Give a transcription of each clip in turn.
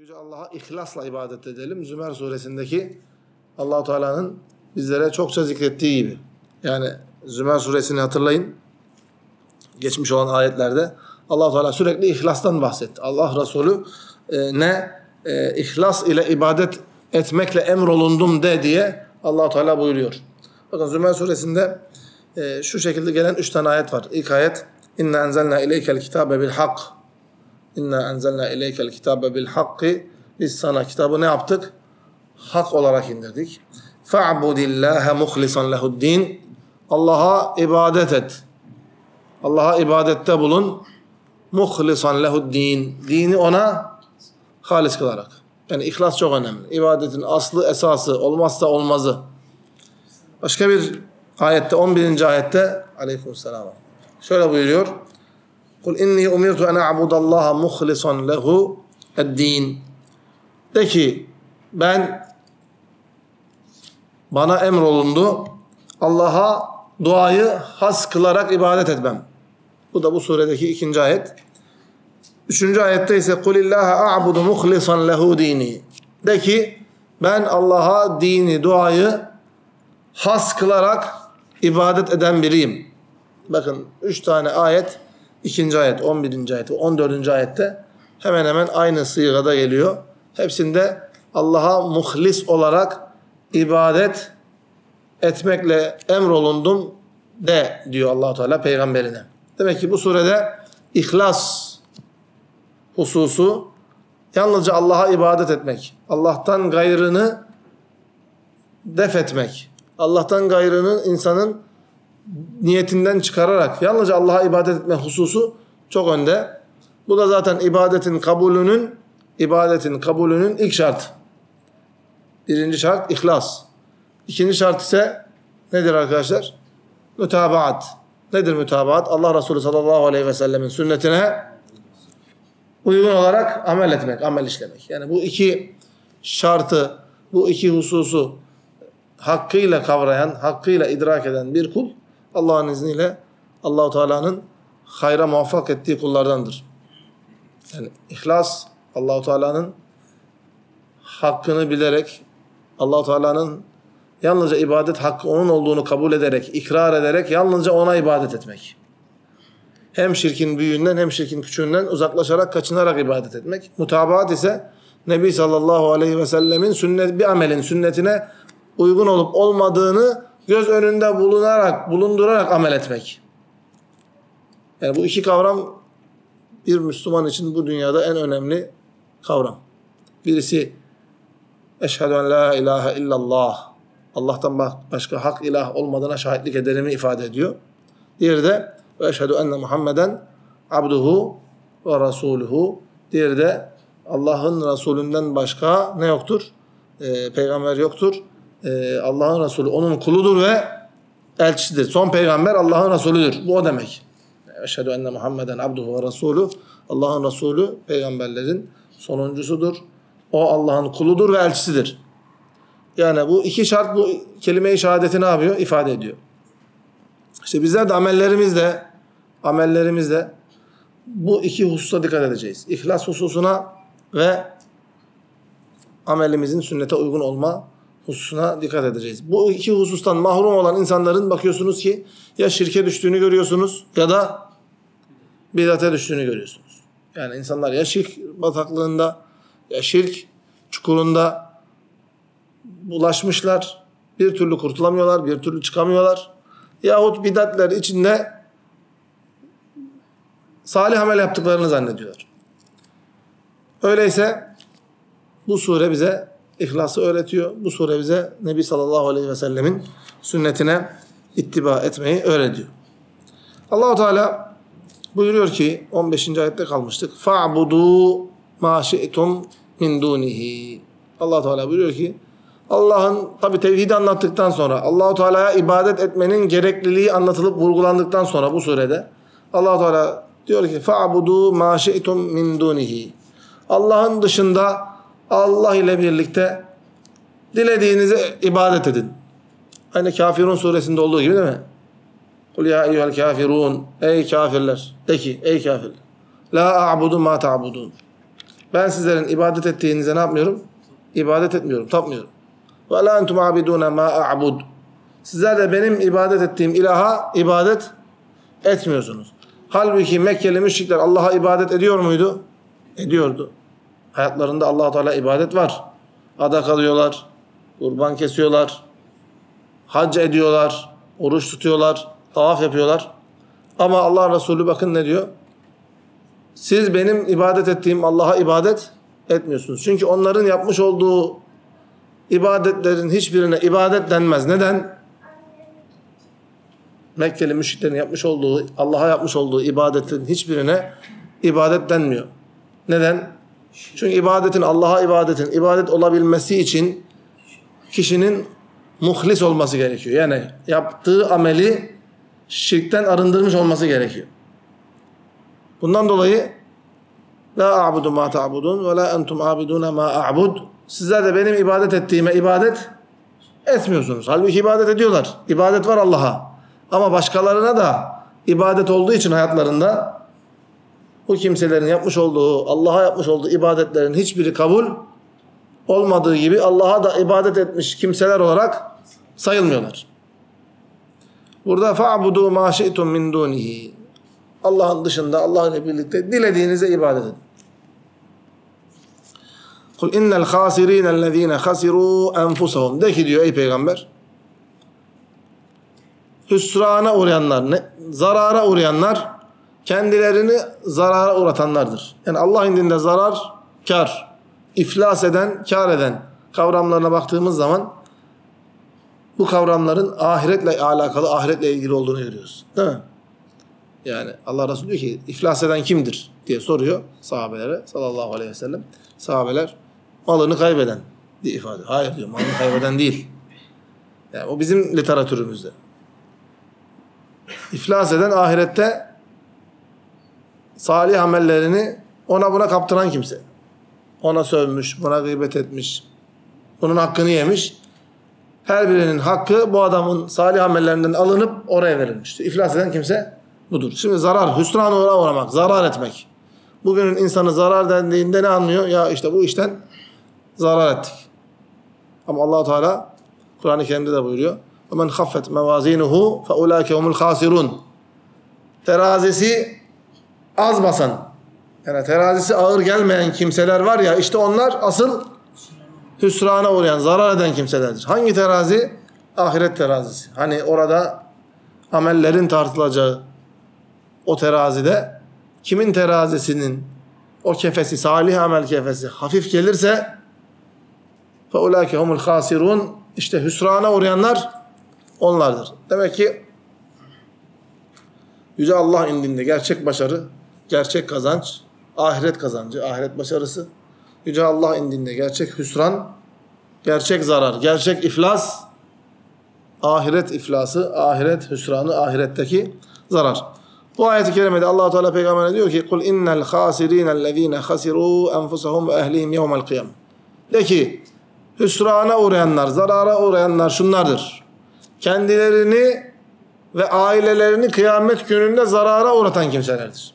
Yüce Allah'a ihlasla ibadet edelim. Zümer suresindeki Allah-u Teala'nın bizlere çokça zikrettiği gibi. Yani Zümer suresini hatırlayın. Geçmiş olan ayetlerde Allah-u Teala sürekli ihlastan bahsetti. Allah Resulü ihlas ile ibadet etmekle emrolundum de diye Allah-u Teala buyuruyor. Bakın Zümer suresinde şu şekilde gelen 3 tane ayet var. İlk ayet İnna enzelna ileykel kitabe bil hak. İnna enzelna ileykel kitabe bil hakki. Biz sana kitabı ne yaptık? Hak olarak indirdik. Fa'budillâhe muhlisan lehu'd-din. Allah'a ibadet et. Allah'a ibadette bulun. Muhlisan lehu'd-din. Dini ona halis kılarak. Yani ihlas çok önemli. İbadetin aslı, esası, olmazsa olmazı. Başka bir ayette, 11. ayette aleykümselam. Şöyle buyuruyor. Kul inni umirtu en a'budallaha muhlisan lehu ed-din. De ki bana emrolundu Allah'a duayı has kılarak ibadet etmem. Bu da bu suredeki 2. ayet. 3. ayette ise kulillaha a'budu muhlisan lehu dini. De ki ben Allah'a dini, duayı has kılarak ibadet eden biriyim. Bakın 3 tane ayet, 2. ayet, 11. ayet ve 14. ayette hemen hemen aynı sıyğada geliyor. Hepsinde Allah'a muhlis olarak ibadet etmekle emrolundum de diyor Allah-u Teala peygamberine. Demek ki bu surede ihlas hususu yalnızca Allah'a ibadet etmek, Allah'tan gayrını def etmek, Allah'tan gayrını insanın niyetinden çıkararak yalnızca Allah'a ibadet etme hususu çok önde. Bu da zaten ibadetin kabulünün ilk şartı. 1. şart ihlas. 2. şart ise nedir arkadaşlar? Mütabaat. Nedir mütabaat? Allah Resulü sallallahu aleyhi ve sellemin sünnetine uygun olarak amel etmek, amel işlemek. Yani bu iki şartı, bu iki hususu hakkıyla kavrayan, hakkıyla idrak eden bir kul Allah'ın izniyle Allah-u Teala'nın hayra muvaffak ettiği kullardandır. Yani ihlas Allah-u Teala'nın hakkını bilerek, Allah-u Teala'nın yalnızca ibadet hakkı onun olduğunu kabul ederek, ikrar ederek yalnızca ona ibadet etmek. Hem şirkin büyüğünden hem şirkin küçüğünden uzaklaşarak, kaçınarak ibadet etmek. Mutabaat ise Nebi sallallahu aleyhi ve sellemin bir amelin sünnetine uygun olup olmadığını göz önünde bulundurarak amel etmek. Yani bu iki kavram bir Müslüman için bu dünyada en önemli kavram. Birisi eşhedü en la ilahe illallah. Allah'tan başka hak ilah olmadığına şahitlik ederimi ifade ediyor. Diğeri de ve eşhedü enne Muhammeden abduhu ve rasuluhu. Diğeri de Allah'ın Resulünden başka ne yoktur? Peygamber yoktur. Allah'ın Resulü onun kuludur ve elçisidir. Son peygamber Allah'ın Resulüdür. Bu o demek. Eşhedü enne Muhammeden abduhu ve rasulü. Allah'ın Resulü peygamberlerin sonuncusudur. O Allah'ın kuludur ve elçisidir. Yani bu iki şart bu kelime-i şehadeti ne yapıyor? İfade ediyor. İşte bizler de amellerimizde bu iki hususa dikkat edeceğiz. İhlas hususuna ve amelimizin sünnete uygun olma hususuna dikkat edeceğiz. Bu iki husustan mahrum olan insanların bakıyorsunuz ki ya şirke düştüğünü görüyorsunuz ya da bid'ate düştüğünü görüyorsunuz. Yani insanlar ya şirk bataklığında ya şirk çukurunda bulaşmışlar. Bir türlü kurtulamıyorlar, bir türlü çıkamıyorlar. Yahut bid'atler içinde salih amel yaptıklarını zannediyorlar. Öyleyse bu sure bize İhlası öğretiyor. Bu sure bize Nebi sallallahu aleyhi ve sellemin sünnetine ittiba etmeyi öğretiyor. Allah-u Teala buyuruyor ki 15. ayette kalmıştık. Fa'budu ma şi'tum min dunihi. Allah-u Teala buyuruyor ki Allah'ın tabi tevhidi anlattıktan sonra Allah-u Teala'ya ibadet etmenin gerekliliği anlatılıp vurgulandıktan sonra bu surede Allah-u Teala diyor ki fa'budu ma şi'tum min dunihi. Allah'ın dışında Allah ile birlikte dilediğinize ibadet edin. Aynı Kafirun suresinde olduğu gibi değil mi? Kul ya eyyuhel kafirun. Ey kafirler. De ki ey kafirler. La a'budu ma ta'budun. Ben sizlerin ibadet ettiğinize ne yapmıyorum? İbadet etmiyorum, tapmıyorum. Ve la entum abidune ma a'bud. Sizler de benim ibadet ettiğim ilaha ibadet etmiyorsunuz. Halbuki Mekkeli müşrikler Allah'a ibadet ediyor muydu? Ediyordu. Hayatlarında Allah-u Teala ibadet var. Adak alıyorlar, kurban kesiyorlar, hac ediyorlar, oruç tutuyorlar, tavaf yapıyorlar. Ama Allah Resulü bakın ne diyor? Siz benim ibadet ettiğim Allah'a ibadet etmiyorsunuz. Çünkü onların yapmış olduğu ibadetlerin hiçbirine ibadet denmez. Neden? Mekkeli müşriklerin yapmış olduğu, Allah'a yapmış olduğu ibadetin hiçbirine ibadet denmiyor. Neden? Çünkü Allah'a ibadet olabilmesi için kişinin muhlis olması gerekiyor. Yani yaptığı ameli şirkten arındırmış olması gerekiyor. Bundan dolayı la a'budu ma ta'budun ve la entum abidune ma a'bud. Sizler de benim ibadet ettiğime ibadet etmiyorsunuz. Halbuki ibadet ediyorlar. İbadet var Allah'a. Ama başkalarına da ibadet olduğu için hayatlarında bu kimselerin yapmış olduğu, Allah'a yapmış olduğu ibadetlerin hiçbiri kabul olmadığı gibi Allah'a da ibadet etmiş kimseler olarak sayılmıyorlar. Burada fa'budu ma şi'tum min dunihi. Allah'ın dışında, Allah ile birlikte dilediğinize ibadet edin. Kul innel khasirînellezîne khasirû enfusahum. De ki diyor ey peygamber, hüsrana uğrayanlar, zarara uğrayanlar, kendilerini zarara uğratanlardır. Yani Allah indinde zarar, kar, iflas eden, kar eden kavramlarına baktığımız zaman bu kavramların ahiretle alakalı, ahiretle ilgili olduğunu görüyoruz. Değil mi? Yani Allah Resulü diyor ki iflas eden kimdir diye soruyor sahabelere sallallahu aleyhi ve sellem. Sahabeler malını kaybeden diye ifade ediyor. Hayır diyor, malını kaybeden değil. Yani o bizim literatürümüzde. İflas eden ahirette salih amellerini ona buna kaptıran kimse. Ona sövmüş, buna gıybet etmiş, bunun hakkını yemiş. Her birinin hakkı bu adamın salih amellerinden alınıp oraya verilmiştir. İflas eden kimse budur. Şimdi zarar, hüsrana uğramak, zarar etmek. Bugünün insanı zarar dendiğinde ne anlıyor? Ya işte bu işten zarar ettik. Ama Allah-u Teala Kur'an-ı Kerim'de de buyuruyor. وَمَنْ خَفَّتْ مَوَازِينُهُ فَاُولَٰئِكَ هُمُ الْخَاسِرُونَ. Terazisi az basan, yani terazisi ağır gelmeyen kimseler var ya, işte onlar asıl hüsrana uğrayan, zarar eden kimselerdir. Hangi terazi? Ahiret terazisi. Hani orada amellerin tartılacağı o terazide kimin terazisinin o kefesi, salih amel kefesi hafif gelirse فَاُولَٰئِكَ هُمُ الْخَاسِرُونَ. İşte hüsrana uğrayanlar onlardır. Demek ki Yüce Allah indinde gerçek başarı, gerçek kazanç, ahiret kazancı, ahiret başarısı. Yüce Allah indinde gerçek hüsran, gerçek zarar, gerçek iflas, ahiret iflası, ahiret hüsranı, ahiretteki zarar. Bu ayet-i kerimede Allah-u Teala peygamberine diyor ki kul innel khasirînellezîne hasirû enfusahum ve ehlihim yevmel kıyam. De ki hüsrana uğrayanlar, zarara uğrayanlar şunlardır. Kendilerini ve ailelerini kıyamet gününde zarara uğratan kimselerdir.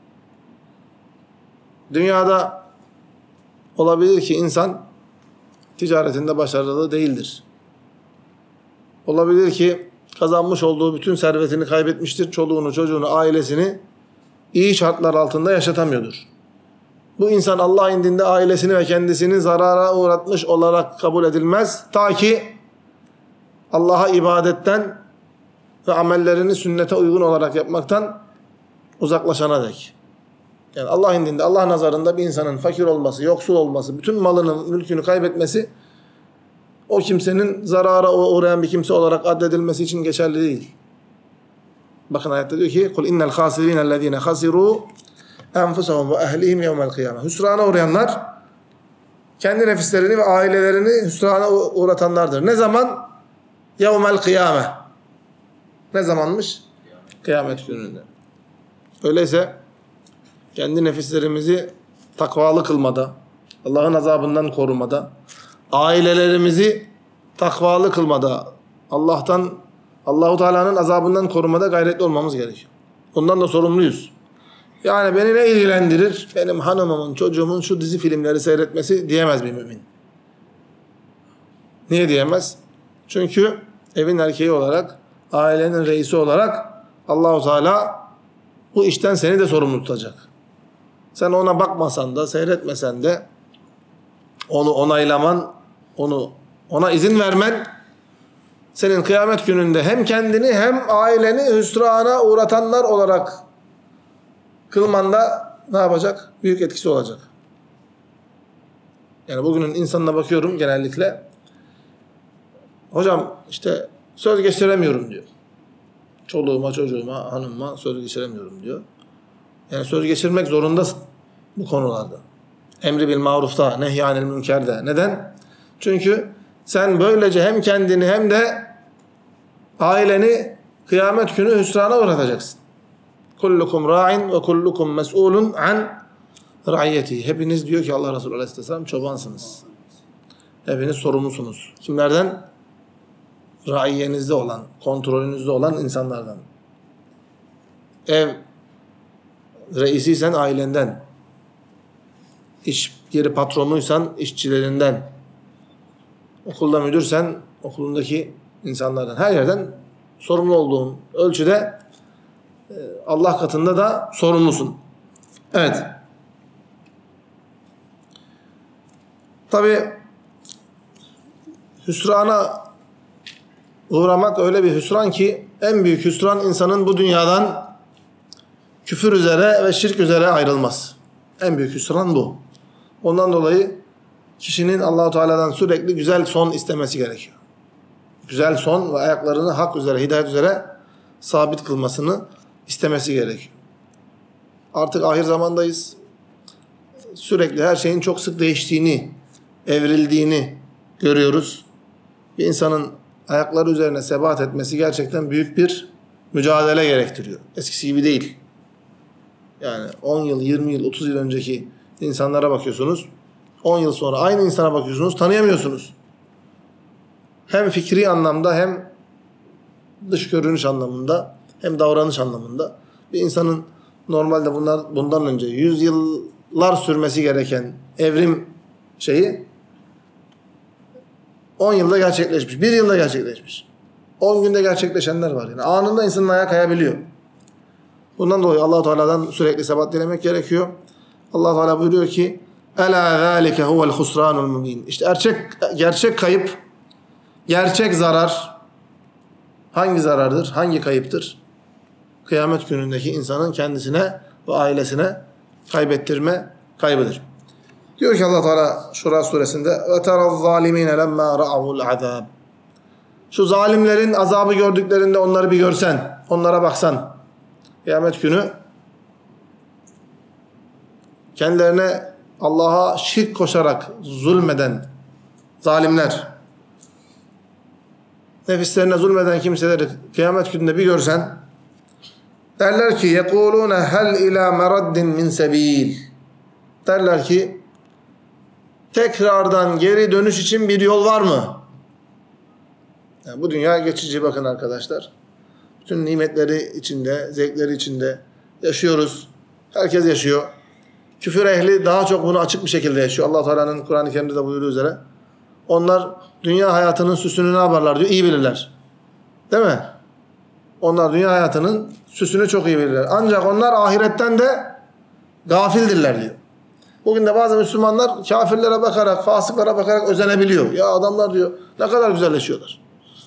Dünyada olabilir ki insan ticaretinde başarılı değildir. Olabilir ki kazanmış olduğu bütün servetini kaybetmiştir. Çoluğunu, çocuğunu, ailesini iyi şartlar altında yaşatamıyordur. Bu insan Allah indinde ailesini ve kendisini zarara uğratmış olarak kabul edilmez. Ta ki Allah'a ibadetten ve amellerini sünnete uygun olarak yapmaktan uzaklaşana dek. Yani Allah indinde, Allah nazarında bir insanın fakir olması, yoksul olması, bütün malını, mülkünü kaybetmesi o kimsenin zarara uğrayan bir kimse olarak addedilmesi için geçerli değil. Bakın ayette diyor ki kul innel khasirînellezîne hasirû enfusahum ve ehlihim yevmel kıyâme. Hüsrana uğrayanlar kendi nefislerini ve ailelerini hüsrana uğratanlardır. Ne zaman? Yevmel kıyâme. Ne zamanmış? Kıyamet gününde. Öyleyse kendi nefislerimizi takvalı kılmada, Allah'ın azabından korumada, ailelerimizi takvalı kılmada, Allahu Teala'nın azabından korumada gayretli olmamız gerekiyor. Bundan da sorumluyuz. Yani beni ne ilgilendirir? Benim hanımımın, çocuğumun şu dizi filmleri seyretmesi diyemez bir mümin. Niye diyemez? Çünkü evin erkeği olarak, ailenin reisi olarak Allah-u Teala bu işten seni de sorumlu tutacak. Sen ona bakmasan da, seyretmesen de, onu onaylaman, ona izin vermen, senin kıyamet gününde hem kendini hem aileni hüsrana uğratanlar olarak kılmanda ne yapacak? Büyük etkisi olacak. Yani bugünün insanına bakıyorum genellikle. Hocam işte söz geçiremiyorum diyor. Çoluğuma, çocuğuma, hanımıma söz geçiremiyorum diyor. Yani söz geçirmek zorundasın bu konularda. Emri bil marufta, nehyanil münkerde. Neden? Çünkü sen böylece hem kendini hem de aileni kıyamet günü hüsrana uğratacaksın. Kullukum ra'in ve kullukum mes'ulun an ra'iyeti. Hepiniz diyor ki Allah Resulü Aleyhisselam çobansınız. Hepiniz sorumlusunuz. Kimlerden? Raiyenizde olan, kontrolünüzde olan insanlardan. Ev reisiysen ailenden. İş yeri patronuysan işçilerinden. Okulda müdürsen okulundaki insanlardan. Her yerden sorumlu olduğun ölçüde Allah katında da sorumlusun. Evet. Tabii hüsrana uğramak öyle bir hüsran ki en büyük hüsran insanın bu dünyadan küfür üzere ve şirk üzere ayrılmaz. En büyük hüsran bu. Ondan dolayı kişinin Allah-u Teala'dan sürekli güzel son istemesi gerekiyor. Güzel son ve ayaklarını hak üzere, hidayet üzere sabit kılmasını istemesi gerekiyor. Artık ahir zamandayız. Sürekli her şeyin çok sık değiştiğini, evrildiğini görüyoruz. Bir insanın ayakları üzerine sebat etmesi gerçekten büyük bir mücadele gerektiriyor. Eskisi gibi değil. Yani 10 yıl, 20 yıl, 30 yıl önceki insanlara bakıyorsunuz. 10 yıl sonra aynı insana bakıyorsunuz, tanıyamıyorsunuz. Hem fikri anlamda hem dış görünüş anlamında hem davranış anlamında. Bir insanın normalde bundan önce 100 yıllar sürmesi gereken evrim şeyi 10 yılda gerçekleşmiş. 1 yılda gerçekleşmiş. 10 günde gerçekleşenler var. Yani anında insanın ayağı kayabiliyor. Bundan dolayı Allah-u Teala'dan sürekli sebat dilemek gerekiyor. Allah-u Teala buyuruyor ki Ela zâlike huvel husranul mubin. İşte gerçek kayıp, gerçek zarar hangi zarardır? Hangi kayıptır? Kıyamet günündeki insanın kendisine ve ailesine kaybettirme kaybıdır. Diyor ki Allah Teala Şura suresinde ve teraz zalimine lemma ra'ul azab. Şu zalimlerin azabı gördüklerinde onları bir görsen, onlara baksan. Kıyamet günü kendilerine Allah'a şirk koşarak zulmeden zalimler, nefislerine zulmeden kimseleri kıyamet gününde bir görsen, derler ki yekulune hel ila meraddin min sebil. Derler ki tekrardan geri dönüş için bir yol var mı? Yani bu dünya geçici, bakın arkadaşlar. Bütün nimetleri içinde, zevkleri içinde yaşıyoruz. Herkes yaşıyor. Küfür ehli daha çok bunu açık bir şekilde yaşıyor. Allah Teala'nın Kur'an-ı Kerim'de de buyurduğu üzere. Onlar dünya hayatının süsünü ne yaparlar diyor, iyi bilirler. Değil mi? Onlar dünya hayatının süsünü çok iyi bilirler. Ancak onlar ahiretten de gafildirler diyor. Bugün de bazı Müslümanlar kafirlere bakarak, fasıklara bakarak özenebiliyor. Ya adamlar diyor ne kadar güzel yaşıyorlar.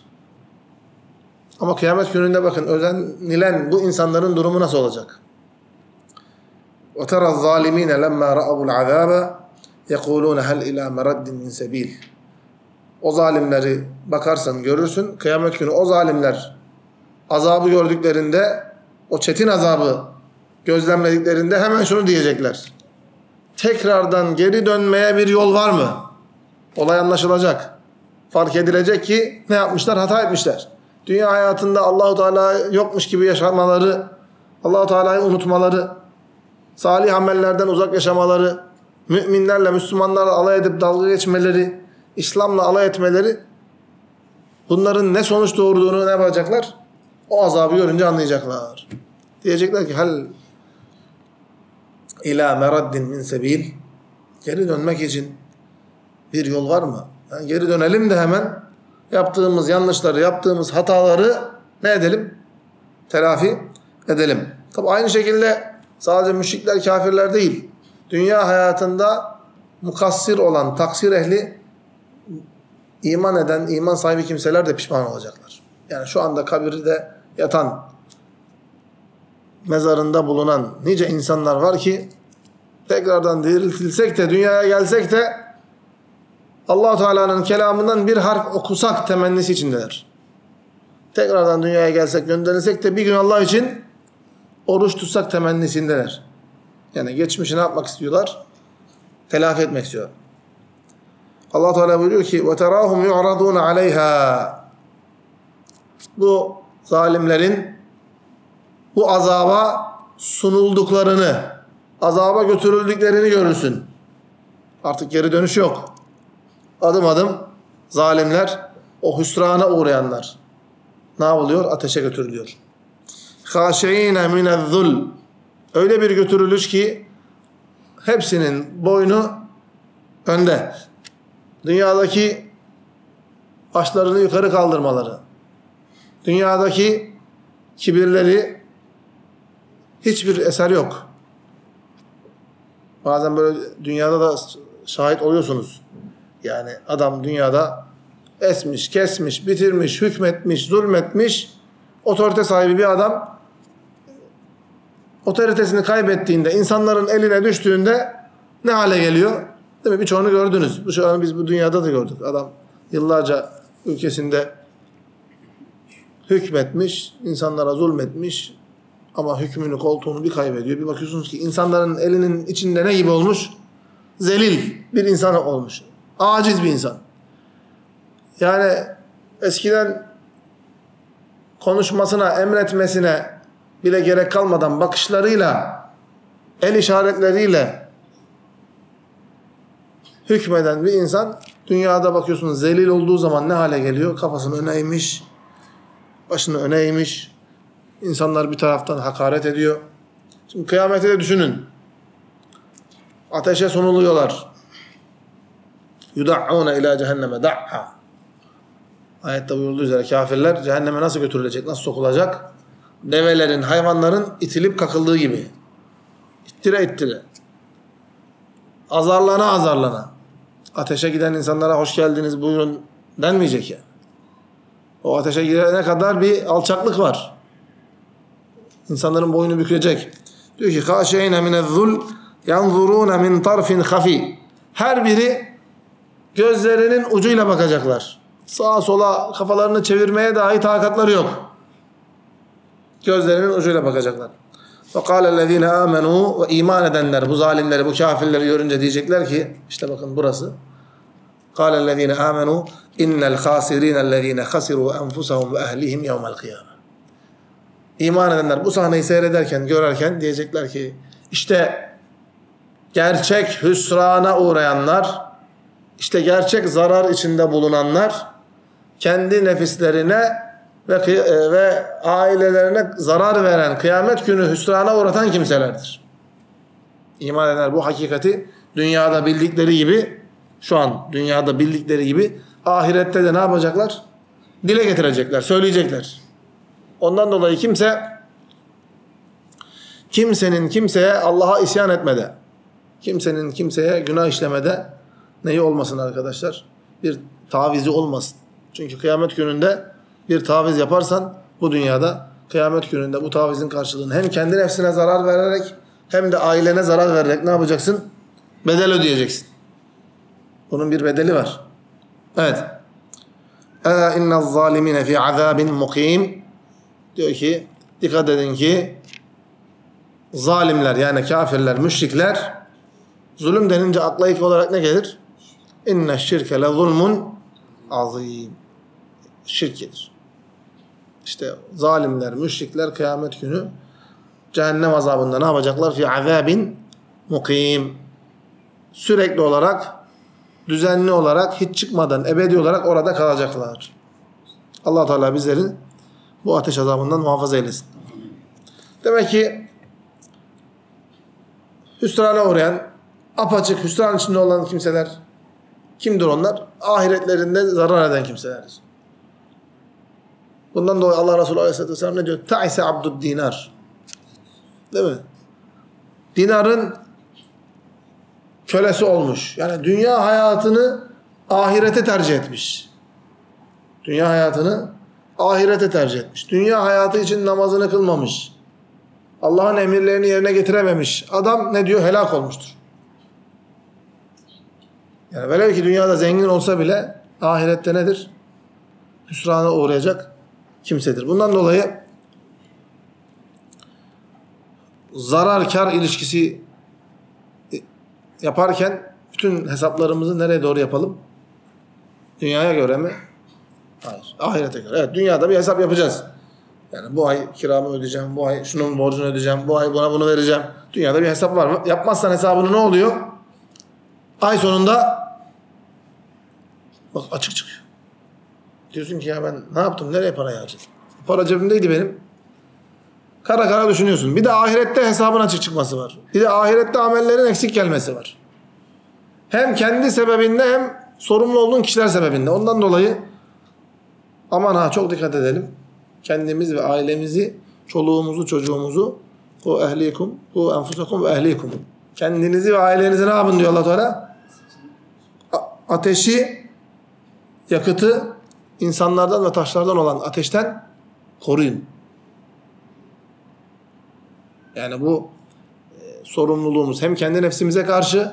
Ama kıyamet gününde bakın özenilen bu insanların durumu nasıl olacak? وَتَرَى الظَّالِمِينَ لَمَّا رَأَوُا الْعَذَابَ يَقُولُونَ هَلْ اِلَى مَرَدٍ مِنْ سَب۪يلٍ. O zalimleri bakarsan görürsün. Kıyamet günü o zalimler azabı gördüklerinde, o çetin azabı gözlemlediklerinde hemen şunu diyecekler. Tekrardan geri dönmeye bir yol var mı? Olay anlaşılacak. Fark edilecek ki ne yapmışlar? Hata etmişler. Dünya hayatında Allah-u Teala yokmuş gibi yaşamaları, Allah-u Teala'yı unutmaları, salih amellerden uzak yaşamaları, müminlerle, Müslümanlarla alay edip dalga geçmeleri, İslam'la alay etmeleri, bunların ne sonuç doğurduğunu ne yapacaklar? O azabı görünce anlayacaklar. Diyecekler ki hel İlâ meraddin min sebil. Geri dönmek için bir yol var mı? Yani geri dönelim de hemen yaptığımız yanlışları, yaptığımız hataları ne edelim? Telafi edelim. Tabi aynı şekilde sadece müşrikler, kafirler değil. Dünya hayatında mukassir olan, taksir ehli, iman eden, iman sahibi kimseler de pişman olacaklar. Yani şu anda kabirde yatan, mezarında bulunan nice insanlar var ki tekrardan diriltilsek de, dünyaya gelsek de Allah-u Teala'nın kelamından bir harf okusak temennisi içindeler. Tekrardan dünyaya gelsek, gönderilsek de bir gün Allah için oruç tutsak temennisindeler. Yani geçmişi ne yapmak istiyorlar? Telafi etmek istiyor. Allah Teala buyuruyor ki: "Ve yu'radun 'aleyha." Bu zalimlerin bu azaba sunulduklarını, azaba götürüldüklerini görürsün. Artık geri dönüş yok. Adım adım zalimler, o hüsrana uğrayanlar ne yapılıyor? Ateşe götürülüyor. "Khâşeîne minezzul." Öyle bir götürülüş ki hepsinin boynu önde. Dünyadaki başlarını yukarı kaldırmaları, dünyadaki kibirleri hiçbir eser yok. Bazen böyle dünyada da şahit oluyorsunuz. Yani adam dünyada esmiş, kesmiş, bitirmiş, hükmetmiş, zulmetmiş, otorite sahibi bir adam otoritesini kaybettiğinde, insanların eline düştüğünde ne hale geliyor? Değil mi? Birçoğunu gördünüz. Şu an biz bu dünyada da gördük. Adam yıllarca ülkesinde hükmetmiş, insanlara zulmetmiş ama hükmünü, koltuğunu bir kaybediyor. Bir bakıyorsunuz ki insanların elinin içinde ne gibi olmuş? Zelil bir insan olmuş. Aciz bir insan. Yani eskiden konuşmasına, emretmesine bile gerek kalmadan bakışlarıyla, el işaretleriyle hükmeden bir insan dünyada bakıyorsunuz zelil olduğu zaman ne hale geliyor? Kafasını öne eğmiş, başını öne eğmiş. İnsanlar bir taraftan hakaret ediyor. Şimdi kıyameti de düşünün. Ateşe sunuluyorlar. Yuda'ûne ilâ cehenneme da'ha. Ayette buyurduğu üzere kafirler cehenneme nasıl götürülecek, nasıl sokulacak? Develerin, hayvanların itilip kakıldığı gibi. İttire ittire. Azarlana azarlana. Ateşe giden insanlara hoş geldiniz buyurun denmeyecek yani. O ateşe girene kadar bir alçaklık var. İnsanların boynu bükülecek. Diyor ki: "Khâşeîne minezzul yanzurûne min tarfin hafî." Her biri gözlerinin ucuyla bakacaklar. Sağa sola kafalarını çevirmeye dahi takatları yok. Gözlerinin ucuyla bakacaklar. وَقَالَ الَّذ۪ينَ آمَنُوا Ve iman edenler, bu zalimleri, bu kafirleri görünce diyecekler ki, işte bakın burası. قَالَ الَّذ۪ينَ آمَنُوا اِنَّ الْخَاسِر۪ينَ الَّذ۪ينَ خَسِرُوا أَنْفُسَهُمْ وَأَهْلِهِمْ يَوْمَ الْقِيَامَةِ İman edenler bu sahneyi seyrederken, görerken diyecekler ki, işte gerçek hüsrana uğrayanlar, işte gerçek zarar içinde bulunanlar, kendi nefislerine ve ailelerine zarar veren, kıyamet günü hüsrana uğratan kimselerdir. İman edenler bu hakikati dünyada bildikleri gibi, şu an dünyada bildikleri gibi ahirette de ne yapacaklar? Dile getirecekler, söyleyecekler. Ondan dolayı kimsenin kimseye Allah'a isyan etmede, kimsenin kimseye günah işlemede neyi olmasın arkadaşlar? Bir tavizi olmasın. Çünkü kıyamet gününde bir taviz yaparsan bu dünyada, kıyamet gününde bu tavizin karşılığını hem kendi nefsine zarar vererek hem de ailene zarar vererek ne yapacaksın? Bedel ödeyeceksin. Bunun bir bedeli var. Evet. Ela innez zalimine fi azabin mukim. Diyor ki dikkat edin ki zalimler yani kafirler, müşrikler, zulüm denince akla ilk olarak ne gelir? İnne şirke le zulmun azim. Şirk gelir. İşte zalimler, müşrikler kıyamet günü cehennem azabında ne yapacaklar? Fi azabin mukim. Sürekli olarak, düzenli olarak, hiç çıkmadan, ebedi olarak orada kalacaklar. Allah Teala bizleri bu ateş azabından muhafaza eylesin. Demek ki hüsrana uğrayan, apaçık hüsran içinde olan kimseler kimdir onlar? Ahiretlerinde zarar eden kimselerdir. Bundan dolayı Allah Resulü Aleyhisselatü Vesselam ne diyor? Ta'ise abdud dinar. Değil mi? Dinarın kölesi olmuş. Yani dünya hayatını ahirete tercih etmiş. Dünya hayatını ahirete tercih etmiş. Dünya hayatı için namazını kılmamış. Allah'ın emirlerini yerine getirememiş. Adam ne diyor? Helak olmuştur. Yani velev ki dünyada zengin olsa bile ahirette nedir? Hüsrana uğrayacak kimsedir. Bundan dolayı zarar-kar ilişkisi yaparken bütün hesaplarımızı nereye doğru yapalım? Dünyaya göre mi? Hayır. Ahirete göre. Evet, dünyada bir hesap yapacağız. Yani bu ay kiramı ödeyeceğim, bu ay şunun borcunu ödeyeceğim, bu ay buna bunu vereceğim. Dünyada bir hesap var. Yapmazsan hesabını ne oluyor? Ay sonunda bak açık çıkıyor. Diyorsun ki ya ben ne yaptım? Nereye parayı harcadım? Para cebimdeydi benim. Kara kara düşünüyorsun. Bir de ahirette hesabın açık çıkması var. Bir de ahirette amellerin eksik gelmesi var. Hem kendi sebebinde hem sorumlu olduğun kişiler sebebinde. Ondan dolayı aman ha çok dikkat edelim. Kendimiz ve ailemizi, çoluğumuzu, çocuğumuzu o ehlikum, o enfusakum ve ehlikum. Kendinizi ve ailenizi ne yapın diyor Allah Teala? Ateşi, yakıtı insanlardan ve taşlardan olan ateşten koruyun. Yani bu sorumluluğumuz hem kendi nefsimize karşı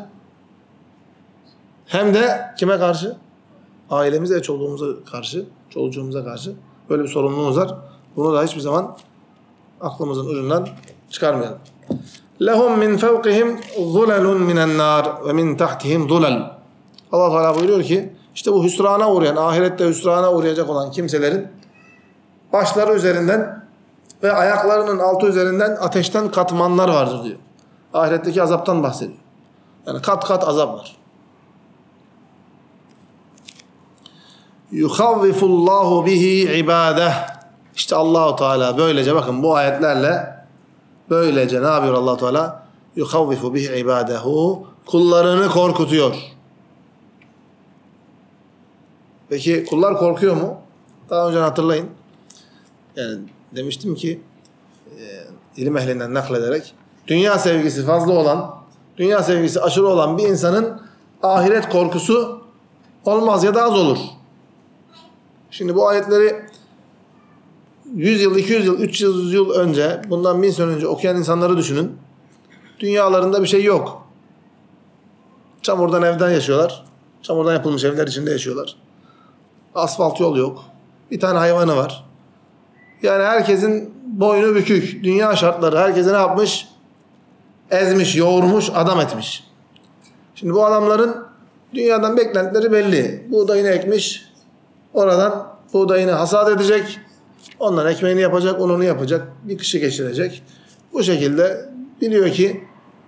hem de kime karşı? Ailemize ve çoluğumuza karşı böyle bir sorumluluğumuz var. Bunu da hiçbir zaman aklımızın ucundan çıkarmayalım. Lehum min fevkihim zulalun minen nar ve min tahtihim zulal. Allah Teala buyuruyor ki işte bu hüsrana uğrayan, ahirette hüsrana uğrayacak olan kimselerin başları üzerinden ve ayaklarının altı üzerinden ateşten katmanlar vardır diyor. Ahiretteki azaptan bahsediyor. Yani kat kat azap var. Yuhavvifullahu bihi ibadeh. İşte Allah-u Teala böylece bakın bu ayetlerle böylece ne yapıyor Allah-u Teala? Yuhavvifu bihi ibadehu. Kullarını korkutuyor. Peki kullar korkuyor mu? Daha önce hatırlayın. Yani demiştim ki ilim ehlinden naklederek dünya sevgisi fazla olan, dünya sevgisi aşırı olan bir insanın ahiret korkusu olmaz ya da az olur. Şimdi bu ayetleri 100 yıl, 200 yıl, 300 yıl önce, bundan 1000 sene önce okuyan insanları düşünün. Dünyalarında bir şey yok. Çamurdan evden yaşıyorlar. Çamurdan yapılmış evler içinde yaşıyorlar. Asfalt yol yok. Bir tane hayvanı var. Yani herkesin boynu bükük. Dünya şartları herkesi ne yapmış? Ezmiş, yoğurmuş, adam etmiş. Şimdi bu adamların dünyadan beklentileri belli. Buğdayını ekmiş. Oradan buğdayını hasat edecek. Ondan ekmeğini yapacak, ununu yapacak. Bir kışı geçirecek. Bu şekilde biliyor ki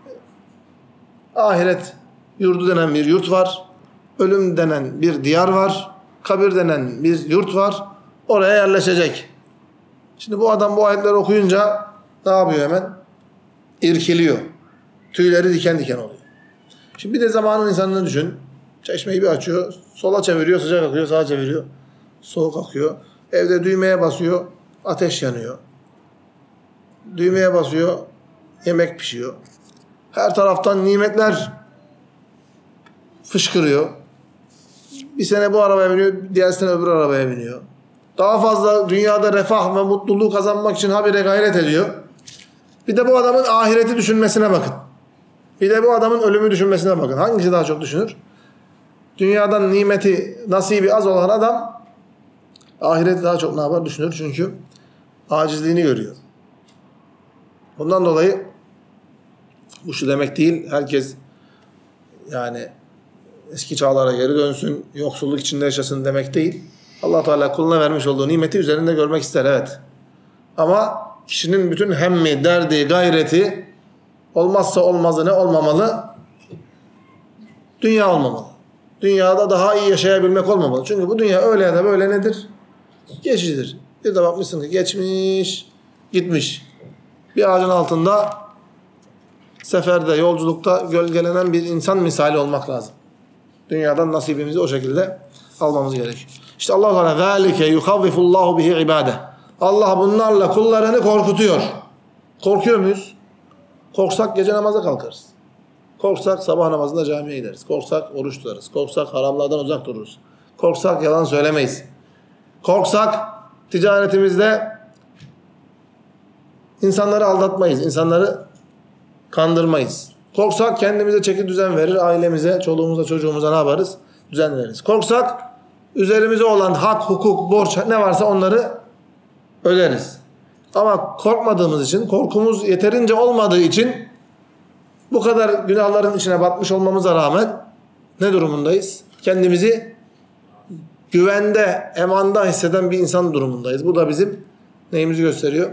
ahiret yurdu denen bir yurt var. Ölüm denen bir diyar var. Kabir denen bir yurt var. Oraya yerleşecek. Şimdi bu adam bu ayetleri okuyunca ne yapıyor hemen? İrkiliyor. Tüyleri diken diken oluyor. Şimdi bir de zamanın insanını düşün. Çeşmeyi bir açıyor. Sola çeviriyor, sıcak akıyor. Sağa çeviriyor, soğuk akıyor. Evde düğmeye basıyor, ateş yanıyor. Düğmeye basıyor, yemek pişiyor. Her taraftan nimetler fışkırıyor. Bir sene bu arabaya biniyor, diğer sene öbür arabaya biniyor. Daha fazla dünyada refah ve mutluluğu kazanmak için habire gayret ediyor. Bir de bu adamın ahireti düşünmesine bakın. Bir de bu adamın ölümü düşünmesine bakın. Hangisi daha çok düşünür? Dünyadan nimeti, nasibi az olan adam ahireti daha çok ne yapar? Düşünür. Çünkü acizliğini görüyor. Bundan dolayı bu şu demek değil. Herkes yani eski çağlara geri dönsün, yoksulluk içinde yaşasın demek değil. Allah Teala kuluna vermiş olduğu nimeti üzerinde görmek ister, evet. Ama kişinin bütün hemmi, derdi, gayreti olmazsa olmazı ne olmamalı? Dünya olmamalı. Dünyada daha iyi yaşayabilmek olmamalı. Çünkü bu dünya öyle ya da böyle nedir? Geçicidir. Bir de bakmışsın ki geçmiş, gitmiş. Bir ağacın altında seferde, yolculukta gölgelenen bir insan misali olmak lazım. Dünyadan nasibimizi o şekilde almamız gerekiyor. İşte Allah Teala zalike yukavvifullahu bihi ibade. Allah bunlarla kullarını korkutuyor. Korkuyor muyuz? Korksak gece namaza kalkarız. Korksak sabah namazında camiye gideriz. Korksak oruç tutarız. Korksak haramlardan uzak dururuz. Korksak yalan söylemeyiz. Korksak ticaretimizde insanları aldatmayız. İnsanları kandırmayız. Korksak kendimize çeki düzen verir. Ailemize, çoluğumuza, çocuğumuza ne yaparız? Düzen veririz. Korksak üzerimize olan hak, hukuk, borç ne varsa onları öderiz. Ama korkmadığımız için, korkumuz yeterince olmadığı için bu kadar günahların içine batmış olmamıza rağmen ne durumundayız? Kendimizi güvende, emanda hisseden bir insan durumundayız. Bu da bizim neyimizi gösteriyor?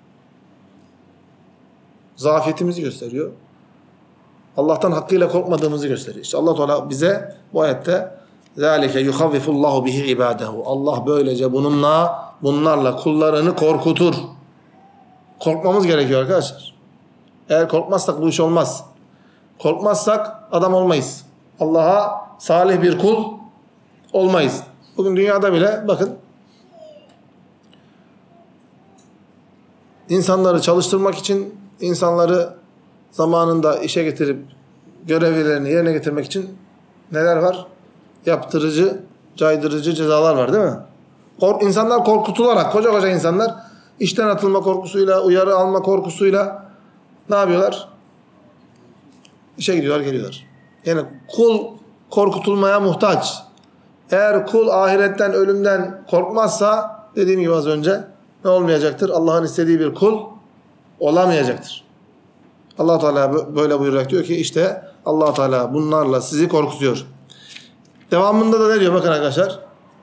Zafiyetimizi gösteriyor. Allah'tan hakkıyla korkmadığımızı gösteriyor. İşte Allah Teala bize bu ayette zalike yuhavvifullahu bihi ibadehu. Allah böylece bunlarla kullarını korkutur. Korkmamız gerekiyor arkadaşlar. Eğer korkmazsak bu iş olmaz. Korkmazsak adam olmayız. Allah'a salih bir kul olmayız. Bugün dünyada bile bakın insanları çalıştırmak için, insanları zamanında işe getirip görevlerini yerine getirmek için neler var? Yaptırıcı, caydırıcı cezalar var değil mi? İnsanlar korkutularak, koca insanlar işten atılma korkusuyla, uyarı alma korkusuyla ne yapıyorlar? İşe gidiyorlar, geliyorlar. Yani kul korkutulmaya muhtaç. Eğer kul ahiretten, ölümden korkmazsa dediğim gibi az önce ne olmayacaktır? Allah'ın istediği bir kul olamayacaktır. Allah Teala böyle buyurarak diyor ki işte Allah Teala bunlarla sizi korkutuyor. Devamında da ne diyor bakın arkadaşlar?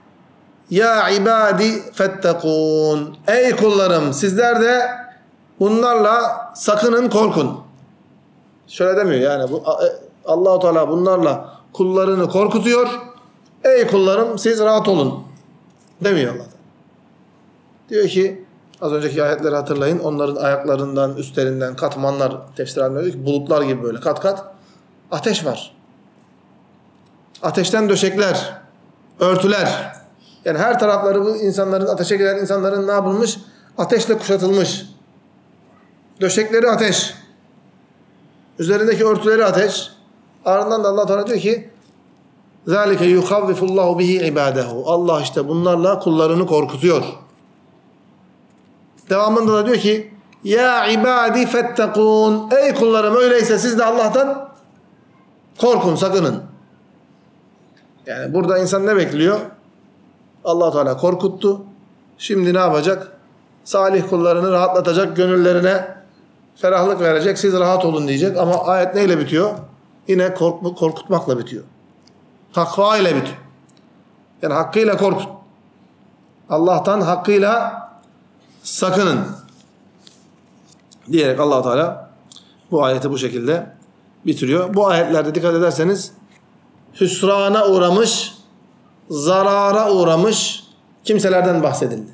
Ya ibadi fettekûn. Ey kullarım sizler de bunlarla sakının korkun. Şöyle demiyor yani Allah Teala bunlarla kullarını korkutuyor. Ey kullarım siz rahat olun demiyor Allah. Diyor ki az önceki ayetleri hatırlayın. Onların ayaklarından, üstlerinden katmanlar tefsir alimleri diyor ki bulutlar gibi böyle kat kat ateş var. Ateşten döşekler, örtüler. Yani her tarafları bu insanların, ateşe gelen insanların ne yapılmış? Ateşle kuşatılmış. Döşekleri ateş. Üzerindeki örtüleri ateş. Ardından da Allah Teala diyor ki zalike yuhavvifullahu bihi ibadehu. Allah işte bunlarla kullarını korkutuyor. Devamında da diyor ki ya ibadi fettekûn. Ey kullarım öyleyse siz de Allah'tan korkun, sakının. Yani burada insan ne bekliyor? Allah Teala korkuttu. Şimdi ne yapacak? Salih kullarını rahatlatacak, gönüllerine ferahlık verecek. Siz rahat olun diyecek. Ama ayet neyle bitiyor? Yine korkutmakla bitiyor. Takva ile bitiyor. Yani hakkıyla korkun. Allah'tan hakkıyla sakının. Diyerek Allah Teala bu ayeti bu şekilde bitiriyor. Bu ayetlerde dikkat ederseniz hüsrana uğramış, zarara uğramış kimselerden bahsedildi.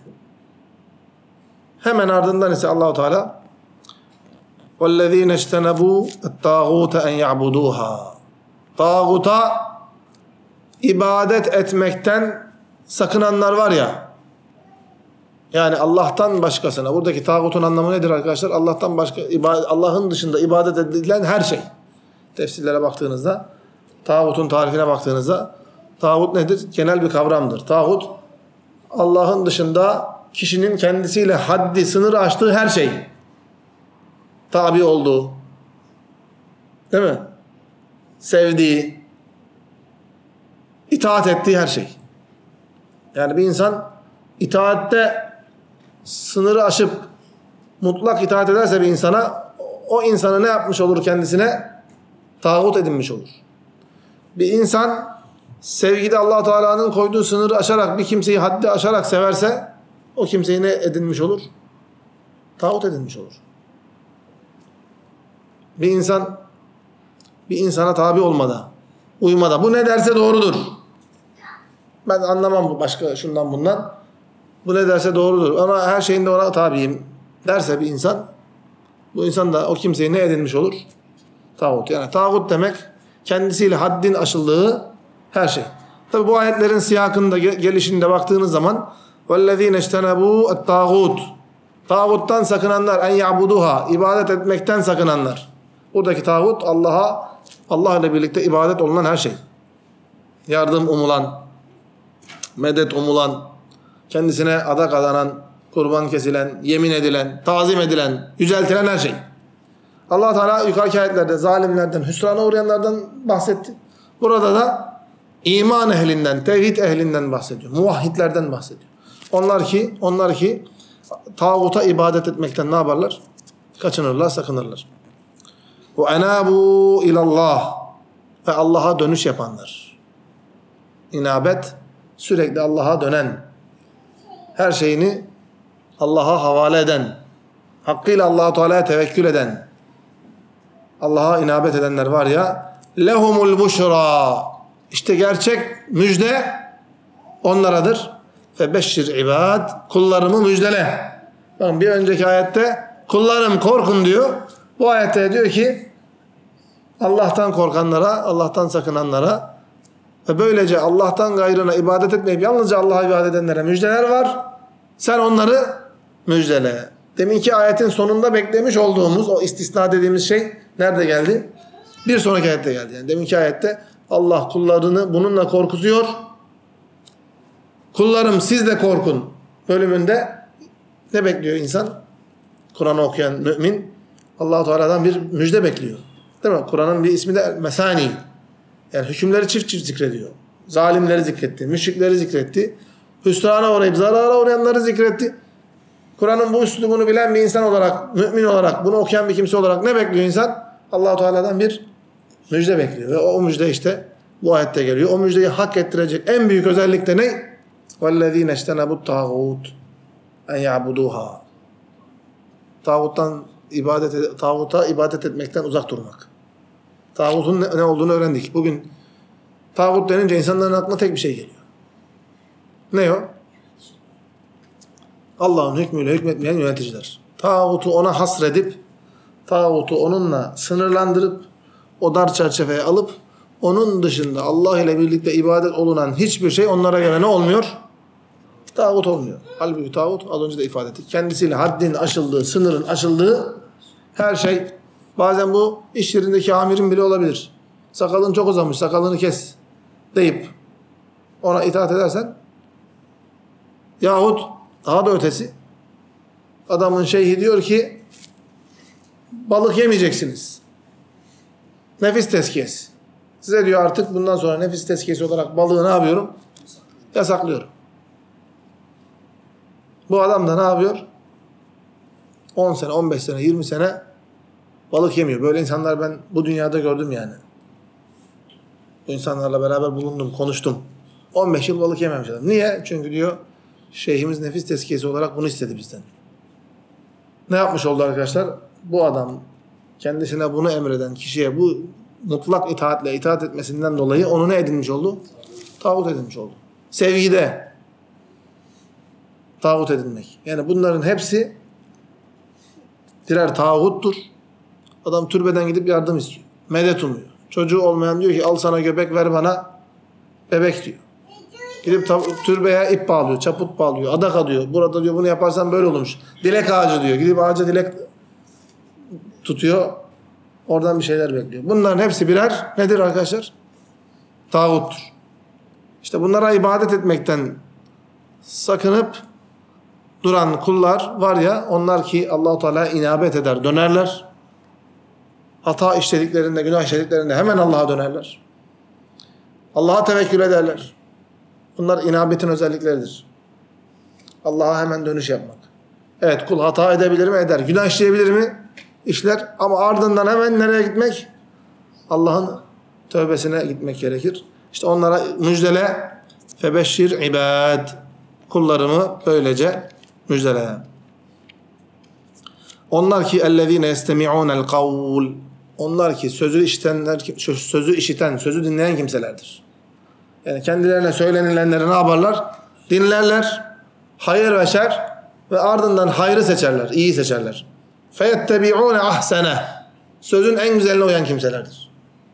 Hemen ardından ise Allah Teala وَالَّذ۪ينَ اجْتَنَبُوا الطَّاغُوتَ اَنْ يَعْبُدُوهَا Tağuta ibadet etmekten sakınanlar var ya, yani Allah'tan başkasına, buradaki tağutun anlamı nedir arkadaşlar? Allah'tan başka, Allah'ın dışında ibadet edilen her şey. Tefsirlere baktığınızda, tağutun tarifine baktığınızda, tağut nedir? Genel bir kavramdır. Tağut, Allah'ın dışında kişinin kendisiyle haddi, sınırı aştığı her şey. Tabi olduğu, değil mi? Sevdiği, itaat ettiği her şey. Yani bir insan itaatte sınırı aşıp mutlak itaat ederse bir insana, o insanı ne yapmış olur kendisine? Tağut edinmiş olur. Bir insan sevgide Allah Teala'nın koyduğu sınırı aşarak bir kimseyi haddi aşarak severse o kimseyi ne edinmiş olur? Tağut edinmiş olur. Bir insan bir insana tabi olmada, uymada bu ne derse doğrudur. Ben anlamam başka şundan bundan. Bu ne derse doğrudur ama her şeyinde ona tabiyim derse bir insan, bu insan da o kimseyi ne edinmiş olur? Tağut. Yani tağut demek kendisiyle haddin aşıldığı her şey. Tabi bu ayetlerin siyakında gelişinde baktığınız zaman وَالَّذ۪ينَ اجْتَنَبُوا التَّاغُوتِ Tağuttan sakınanlar, en ya'buduha, ibadet etmekten sakınanlar. Buradaki tağut Allah ile birlikte ibadet olunan her şey. Yardım umulan, medet umulan, kendisine adak adanan, kurban kesilen, yemin edilen, tazim edilen, yüceltilen her şey. Allah Teala yukarıki ayetlerde zalimlerden, hüsrana uğrayanlardan bahsetti. Burada da iman ehlinden, tevhid ehlinden bahsediyor. Muvahhidlerden bahsediyor. Onlar ki tağuta ibadet etmekten ne yaparlar? Kaçınırlar, sakınırlar. Ve enabu ilallah ve Allah'a dönüş yapanlar. İnabet sürekli Allah'a dönen, her şeyini Allah'a havale eden, hakkıyla Allah-u Teala'ya tevekkül eden, Allah'a inabet edenler var ya, lehumul buşra. İşte gerçek müjde onlaradır. Fe beşşir ibad. Kullarımı müjdele. Bakın bir önceki ayette kullarım korkun diyor. Bu ayette diyor ki Allah'tan korkanlara, Allah'tan sakınanlara ve böylece Allah'tan gayrına ibadet etmeyip yalnızca Allah'a ibadet edenlere müjdeler var. Sen onları müjdele. Deminki ayetin sonunda beklemiş olduğumuz o istisna dediğimiz şey nerede geldi? Bir sonraki ayette geldi. Yani deminki ayette Allah kullarını bununla korkutuyor. Kullarım siz de korkun bölümünde ne bekliyor insan? Kur'an'ı okuyan mümin Allah-u Teala'dan bir müjde bekliyor. Değil mi? Kur'an'ın bir ismi de Mesani. Yani hükümleri çift çift zikrediyor. Zalimleri zikretti, müşrikleri zikretti. Hüsrana uğrayıp zarara uğrayanları zikretti. Kur'an'ın bu üslubunu bilen bir insan olarak, mümin olarak, bunu okuyan bir kimse olarak ne bekliyor insan? Allah-u Teala'dan bir müjde bekliyor. Ve o müjde işte bu ayette geliyor. O müjdeyi hak ettirecek en büyük özellik de ne? وَالَّذ۪ينَ اجْتَنَبُوا الطَّاغُوتِ اَنْ يَعْبُدُوهَا Tağuta ibadet etmekten uzak durmak. Tağutun ne olduğunu öğrendik. Bugün tağut denince insanların aklına tek bir şey geliyor. Ne o? Allah'ın hükmüyle hükmetmeyen yöneticiler. Tağutu ona hasredip, tağutu onunla sınırlandırıp, o dar çerçeveye alıp, onun dışında Allah ile birlikte ibadet olunan hiçbir şey onlara göre ne olmuyor? Tağut olmuyor. Halbuki tağut az önce de ifade ettik. Kendisiyle haddin aşıldığı, sınırın aşıldığı her şey. Bazen bu iş yerindeki amirin bile olabilir. Sakalın çok uzamış, sakalını kes deyip ona itaat edersen yahut daha da ötesi adamın şeyhi diyor ki balık yemeyeceksiniz. Nefis tezkiyesi. Size diyor artık bundan sonra nefis tezkiyesi olarak balığı ne yapıyorum? Yasaklıyorum. Bu adam da ne yapıyor? 10 sene, 15 sene, 20 sene balık yemiyor. Böyle insanlar ben bu dünyada gördüm yani. Bu insanlarla beraber bulundum, konuştum. 15 yıl balık yememiş adam. Niye? Çünkü diyor şeyhimiz nefis tezkiyesi olarak bunu istedi bizden. Ne yapmış oldu arkadaşlar? Bu adam kendisine bunu emreden kişiye bu mutlak itaatle itaat etmesinden dolayı onu ne edinmiş oldu? Tağut edinmiş oldu. Sevgide tağut edinmek. Yani bunların hepsi birer tağuttur. Adam türbeden gidip yardım istiyor. Medet umuyor. Çocuğu olmayan diyor ki al sana göbek ver bana bebek diyor. Gidip türbeye ip bağlıyor, çaput bağlıyor, adak adıyor. Burada diyor bunu yaparsan böyle olurmuş. Dilek ağacı diyor. Gidip ağaca dilek tutuyor. Oradan bir şeyler bekliyor. Bunların hepsi birer nedir arkadaşlar? Tağuttur. İşte bunlara ibadet etmekten sakınıp duran kullar var ya, onlar ki Allah-u Teala'ya inabet eder, dönerler. Hata işlediklerinde, günah işlediklerinde hemen Allah'a dönerler. Allah'a tevekkül ederler. Bunlar inabetin özellikleridir. Allah'a hemen dönüş yapmak. Evet, kul hata edebilir mi? Eder. Günah işleyebilir mi? İşler. Ama ardından hemen nereye gitmek? Allah'ın tövbesine gitmek gerekir. İşte onlara müjdele febeşşir ibad. Kullarımı böylece müjdele. Onlar ki ellezine yestemi'unel kavl. Onlar ki sözü işiten, sözü dinleyen kimselerdir. Yani kendilerine söylenilenleri ne yaparlar? Dinlerler. Hayır ve şer ve ardından hayrı seçerler, iyi seçerler. فَيَتَّبِعُونَ ahsene. sözün en güzeline uyan kimselerdir.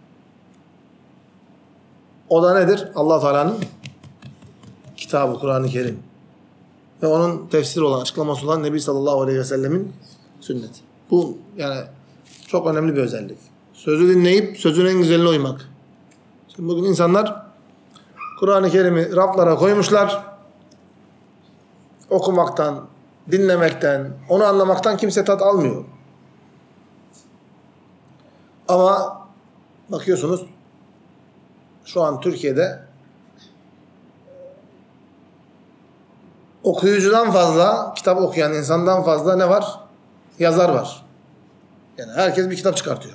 O da nedir? Allah Teala'nın kitabı, Kur'an-ı Kerim. Ve onun tefsiri olan, açıklaması olan Nebi sallallahu aleyhi ve sellemin sünneti. Bu yani çok önemli bir özellik. Sözü dinleyip sözün en güzeline uymak. Şimdi bugün insanlar Kur'an-ı Kerim'i raflara koymuşlar. Okumaktan, dinlemekten, onu anlamaktan kimse tat almıyor. Ama bakıyorsunuz şu an Türkiye'de okuyucudan fazla, kitap okuyan insandan fazla ne var? Yazar var. Yani herkes bir kitap çıkartıyor.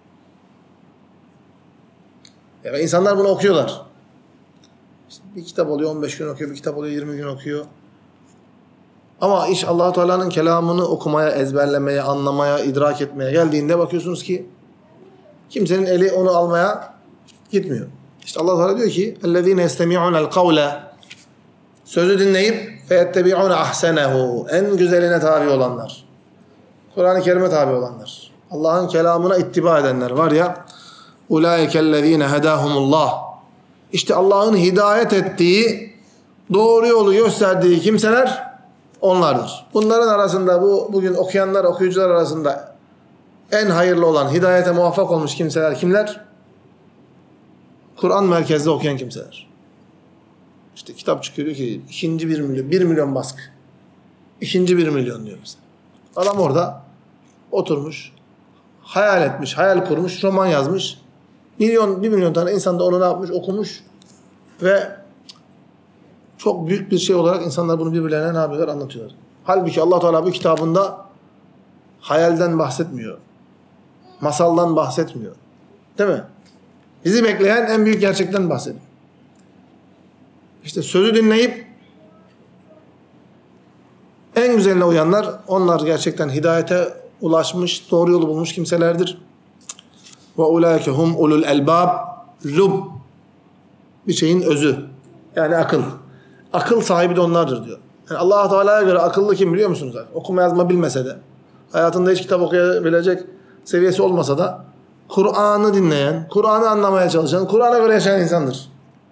Ve insanlar bunu okuyorlar. İşte bir kitap oluyor 15 gün okuyor, bir kitap oluyor 20 gün okuyor. Ama iş Allah-u Teala'nın kelamını okumaya, ezberlemeye, anlamaya, idrak etmeye geldiğinde bakıyorsunuz ki kimsenin eli onu almaya gitmiyor. İşte Allah Teala diyor ki: "Ellezîne yestemi'ûnel kavle" sözü dinleyip "feyettebi'ûne ahsenehu" en güzeline tabi olanlar. Kur'an-ı Kerim'e tabi olanlar. Allah'ın kelamına ittiba edenler var ya, "Ulaikellezîne hedâhumullah" İşte Allah'ın hidayet ettiği, doğru yolu gösterdiği kimseler onlardır. Bunların arasında bugün okuyanlar, okuyucular arasında en hayırlı olan, hidayete muvaffak olmuş kimseler kimler? Kur'an merkezli okuyan kimseler. İşte kitap çıkıyor diyor ki ikinci 1 milyon, 1 milyon baskı. İkinci 1 milyon diyor mesela. Adam orada oturmuş, hayal etmiş, hayal kurmuş, roman yazmış. 1 milyon tane insan da onu ne yapmış? Okumuş ve çok büyük bir şey olarak insanlar bunu birbirlerine ne yapıyorlar? Anlatıyorlar. Halbuki Allah Teala bu kitabında hayalden bahsetmiyor. Masaldan bahsetmiyor. Değil mi? Bizi bekleyen en büyük gerçekten bahsediyor. İşte sözü dinleyip en güzeline uyanlar, onlar gerçekten hidayete ulaşmış, doğru yolu bulmuş kimselerdir. Ve ulaike hum ulul elbab, lub bir şeyin özü. Yani akıl. Akıl sahibi de onlardır diyor. Yani Allah Teala'ya göre akıllı kim biliyor musunuz? Okuma yazma bilmese de, hayatında hiç kitap okuyabilecek seviyesi olmasa da Kur'an'ı dinleyen, Kur'an'ı anlamaya çalışan, Kur'an'a göre yaşayan insandır.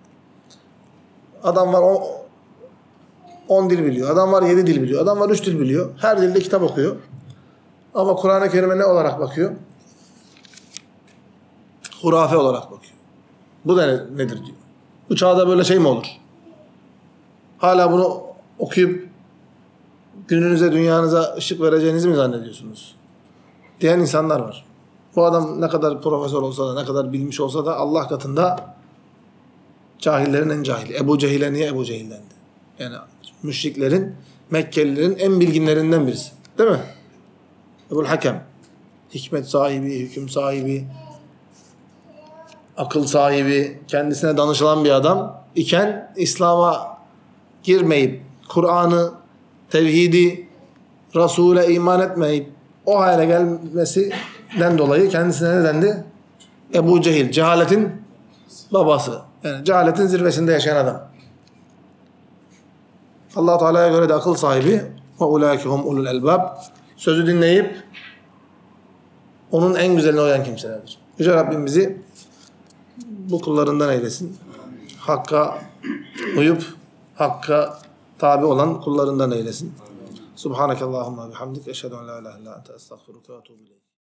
Adam var 10 dil biliyor, adam var 7 dil biliyor, adam var 3 dil biliyor. Her dilde kitap okuyor. Ama Kur'an-ı Kerim'e ne olarak bakıyor? Hurafe olarak bakıyor. Bu da nedir diyor. Bu çağda böyle şey mi olur? Hala bunu okuyup gününüze, dünyanıza ışık vereceğinizi mi zannediyorsunuz? Diyen insanlar var. Bu adam ne kadar profesör olsa da, ne kadar bilmiş olsa da Allah katında cahillerin en cahili. Ebu Cehil'e niye Ebu Cehil dendi? Yani müşriklerin, Mekkelilerin en bilginlerinden birisi. Değil mi? Ebu'l Hakem. Hikmet sahibi, hüküm sahibi, akıl sahibi, kendisine danışılan bir adam iken İslam'a girmeyip, Kur'an'ı, tevhidi, Resul'e iman etmeyip o hale gelmesinden dolayı kendisine ne dendi? Ebu Cehil, cehaletin babası. Yani cehaletin zirvesinde yaşayan adam. Allah Teala'ya göre de akıl sahibi ve ulaike hum ulul elbab sözü dinleyip onun en güzeline uyan kimselerdir. Yüce Rabbim bizi bu kullarından eylesin. Hakka uyup Hakka tabi olan kullarından eylesin. Subhanakallahumma bihamdik. Eşhedü en la ilahe illa ente estağfiruke ve etûbü ileyk.